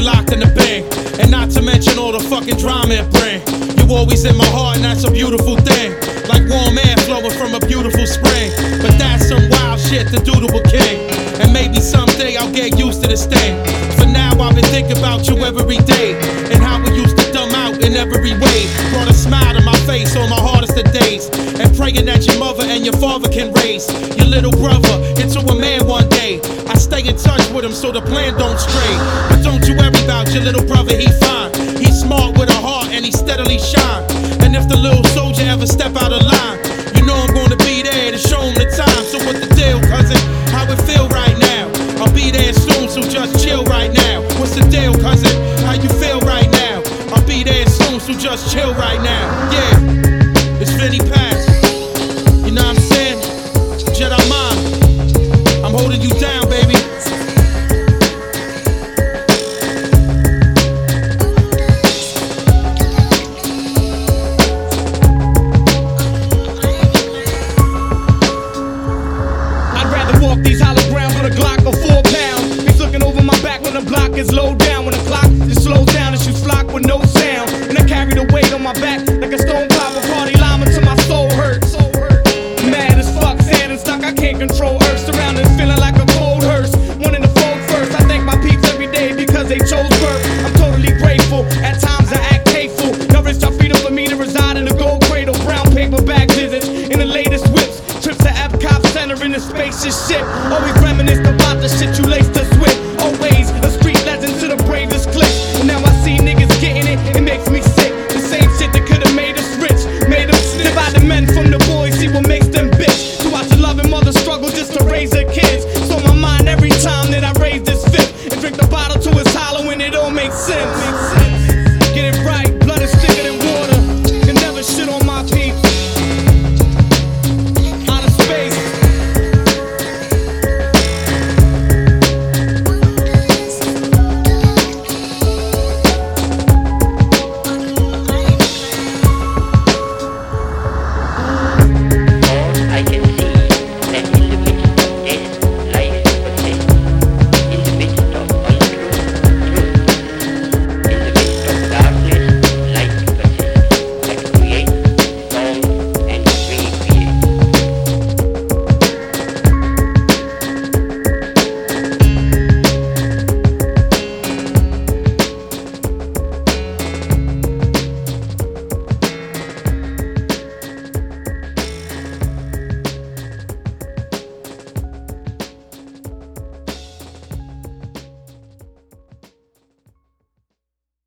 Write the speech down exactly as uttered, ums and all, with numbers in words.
locked in the bank. And not to mention all the fucking drama it bring. You always in my heart and that's a beautiful thing. Like warm air flowing from a beautiful spring. But that's some wild shit to do to a king. And maybe someday I'll get used to this thing. For now I've been thinking about you every day. And how we used to dumb out in every way. Brought a smile to my face on my hardest of days. And praying that your mother and your father can raise your little brother into a man one day. I stay in touch with him so the plan don't stray. But don't you worry about your little brother, he fine. He's smart with a heart and he steadily shine. And if the little soldier ever step out of line, you know I'm gonna be there to show him the time. So what the deal, cousin? How it feel right now? I'll be there soon, so just chill right now. What's the deal, cousin? How you feel right now? I'll be there soon, so just chill right now. Yeah, it's Vinnie Pack. You know what I'm saying? Jedi Mind, I'm holding you down, baby. Walk these hollow grounds with a Glock or four pound. He's looking over my back when the block is low down. When the clock just slows down and shoots flock with no sound. And I carry the weight on my back like a stone power party llama till my soul hurts. Mad as fuck, sad and stuck, I can't control earth. Surrounded, feeling like a cold hearse. Wanting to fold first, I thank my peeps every day because they chose birth. I'm totally grateful, at times I act hateful. Nourished our freedom for me to reside in a gold cradle. Brown paper bag visits in the latest whips. Trips to Epcot Center in a spacious ship. Always